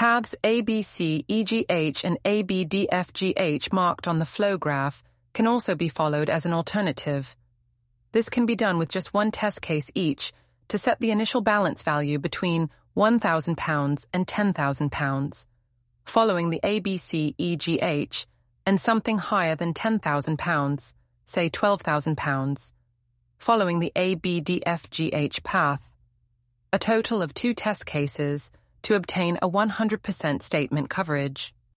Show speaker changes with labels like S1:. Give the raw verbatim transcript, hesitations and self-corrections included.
S1: Paths A B C E G H and A B D F G H marked on the flow graph can also be followed as an alternative. This can be done with just one test case each to set the initial balance value between one thousand pounds and ten thousand pounds, following the A B C E G H and something higher than ten thousand pounds, say twelve thousand pounds, following the A B D F G H path. A total of two test cases to obtain a one hundred percent statement coverage.